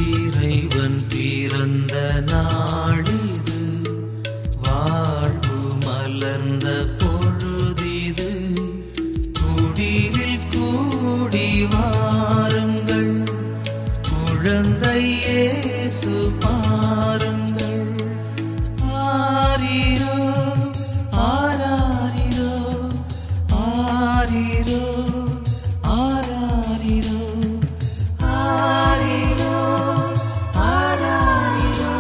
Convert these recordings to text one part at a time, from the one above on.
இறைவன் பிறந்த நாளிது, வாழ்வு மலர்ந்த பொழுதிது. குடிலில் கூடி வாருங்கள், குழந்தை இயேசு பாருங்கள். ஆரிரோ ஆராரிரோ, ஆரிரோ ஆராரிரோ, ஆரிரோ ஆராரிரோ,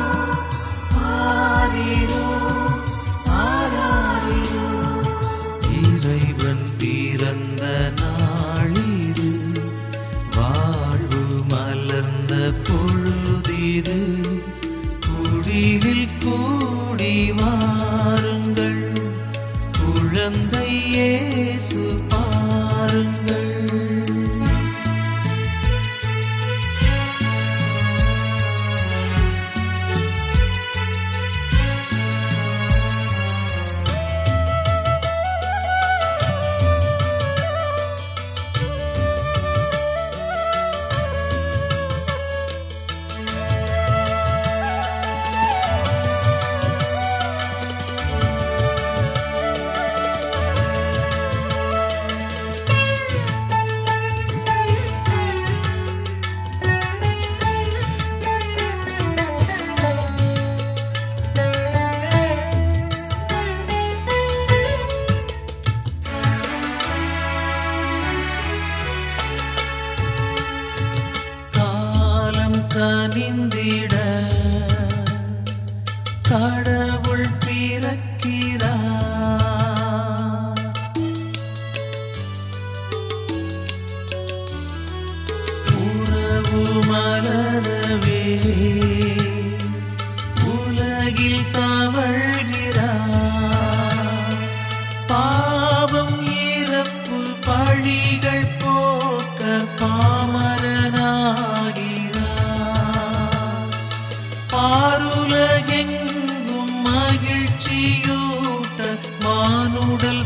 ஆரிரோ ஆராரிரோ. இறைவன் பிறந்த நாளிது, வாழ்வு மலர்ந்த பொழுதிது. குடிலில் கூடி வாருங்கள், குழந்தை இயேசு பாருங்கள். கனிந்திட கடவுள் பிறக்கிறார். உறவு மலரவே உலகில் தவழ்கிறார். பாவம் இறப்பு பழிகள் போக்க பாமரனாகி பாருலகெங்கும் மகிழ்ச்சியூட்ட மானுடல்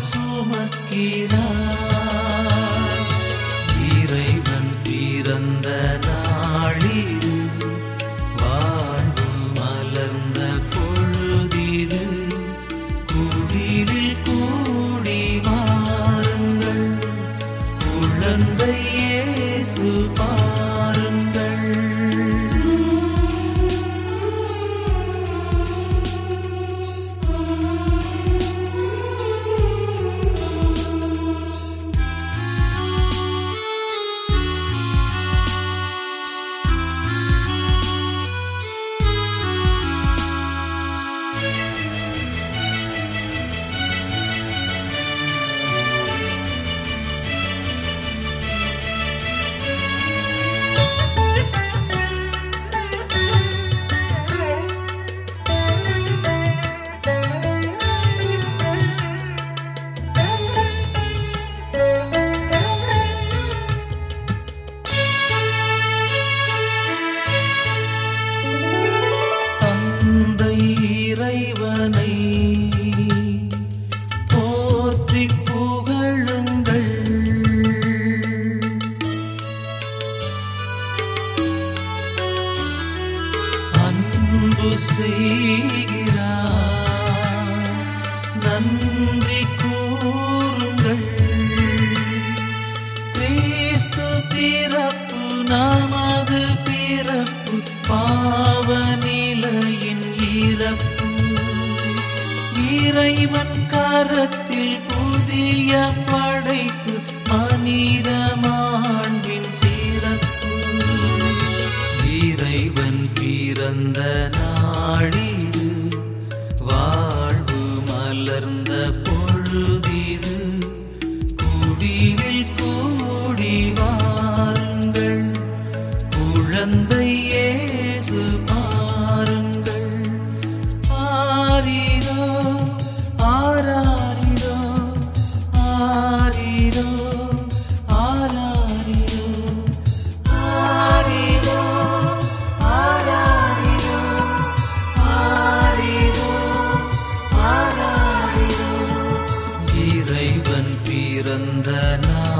சுமக்கிறார். இறைவன் பிறந்த நாளிது, வாழ்வு மலர்ந்த பொழுதிது. குடிலில் கூடி வாருங்கள், குழந்தை இயேசு பாருங்கள். இறைவனை போற்றி புகழுங்கள், அன்பு செய்கிறார், நன்றி கூறுங்கள். கிறிஸ்து பிறப்பு நமது பிறப்பு, பாவ நிலையின் இறப்பு. இறைவன் கரத்தில் புதிய படைப்பு, மனித மாண்பின் சிறப்பு. இறைவன் பிறந்த நாளிது, வாழ்வு மலர்ந்த பொழுதிது. குடிலில் கூடி வாருங்கள், குழந்தை இயேசு பாருங்கள். ஆரிரோ ஆராரிரோ, ஆரிரோ ஆராரிரோ, ஆரிரோ ஆராரிரோ, ஆரிரோ ஆராரிரோ. இறைவன் பிறந்த நாள்